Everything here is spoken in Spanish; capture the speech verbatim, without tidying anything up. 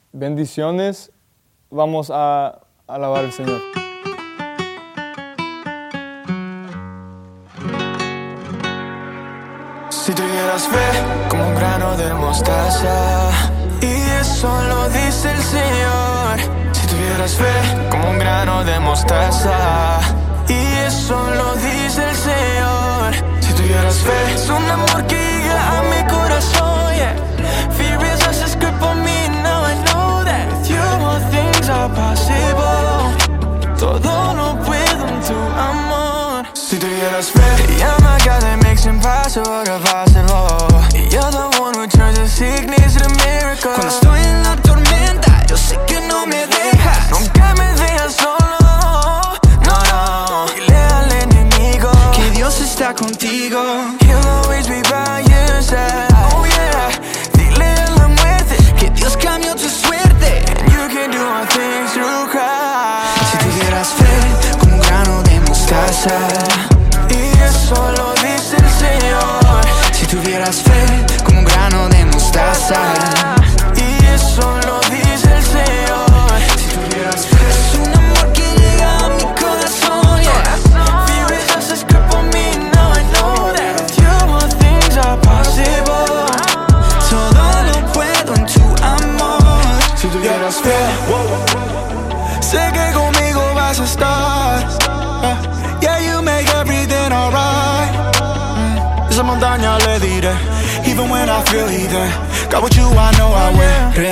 Bendiciones. Vamos a alabar al Señor. Si tuvieras fe como un grano de mostaza, y eso lo dice el Señor. Si tuvieras fe como un grano de mostaza, y eso lo dice el Señor. Si tuvieras fe, es un amor que llega a mi corazón, yeah. Fear is a script on me, now I know that with you all things are possible. Todo lo puedo en tu amor. Si tuvieras fe, yeah, my God, that makes impossible to possible. You're the one who turns the sickness to miracle. Cuando estoy en la tormenta, yo sé que no me dejas. Nunca me dejas solo, no, no. Dile al enemigo que Dios está contigo. He'll always be by your side. Oh yeah. Dile a la muerte que Dios cambió tu suerte. And you can do all things through Christ. Si tuvieras fe como un grano de mostaza, y eso lo dice el Señor. Si tuvieras fe como un grano de mostaza, y eso lo dice el Señor. Si tuvieras fe, es un amor que llega a mi corazón, yeah. Fear is just a script on me, now I know that with you all things are possible. Todo lo puedo en tu amor. Si tuvieras fe, sé que conmigo vas a estar. Yeah, you make everything alright. Esa montaña le diré, even when I feel heathen. Got with you, I know I win.